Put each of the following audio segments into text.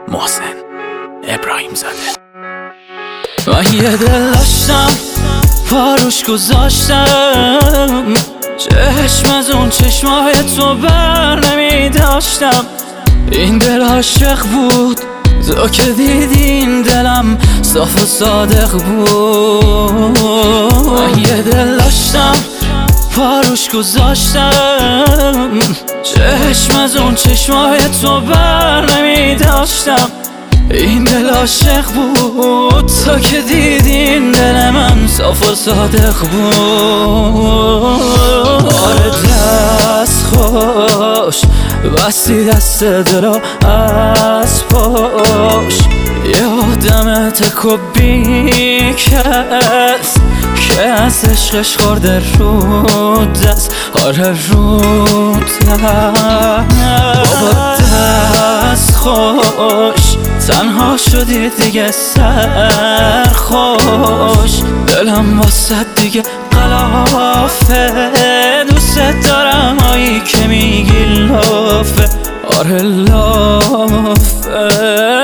محسن ابراهیم زاده. من یه دل داشتم پاروش گذاشتم، چشم از اون چشمای تو بر نمی داشتم. این دل عاشق بود، تو که دیدین دلم صاف و صادق بود. من یه دل داشتم پاروش گذاشتم، چشم از اون چشمای تو بر نمی داشتم. این دل عاشق بود، تو که دیدین دل من صاف و صادق بود. آره دست خوش بستی دست دلو از پاش، یادم تکو بی کس که از عشقش خورده رو دست. آره رو دست بابا دست خوش، تنها شدی دیگه سرخوش. دلم واسه دیگه قلافه، دوست دارم هایی که میگی لافه. آره لافه.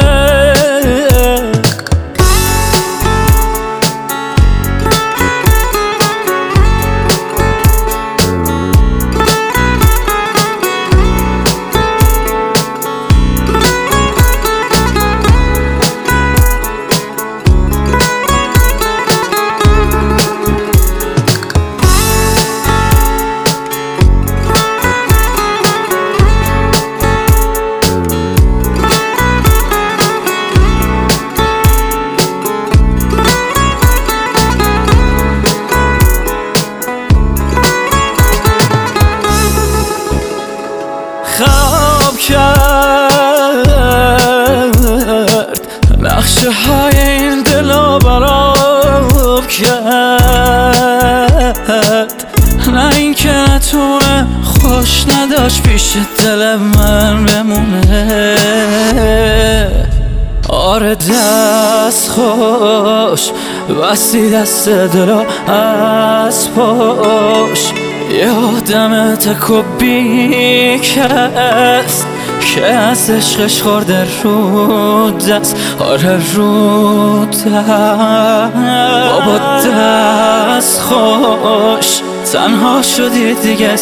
خواب کرد نقشه های این دلو براب کرد، نه این که نتونه خوش نداشت پیش دل من بمونه. آره دست خوش بستی دست دلو از پاش، یادم تکو بی کس که از عشقش خورده رو دست. آره رو دست بابا دست خوش، تنها شدی دیگه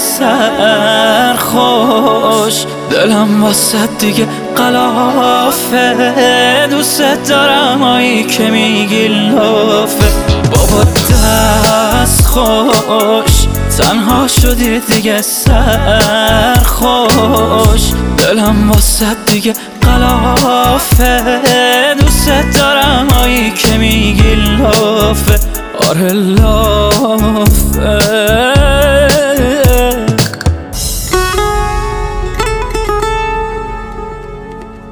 سرخوش. دلم واسه دیگه قلافه، دوست دارم هایی که میگی لافه. بابا دست خوش، تنها شدی دیگه سرخوش. دلم واسه دیگه قلافه، دوست دارم هایی که میگی لافه. آره لافه.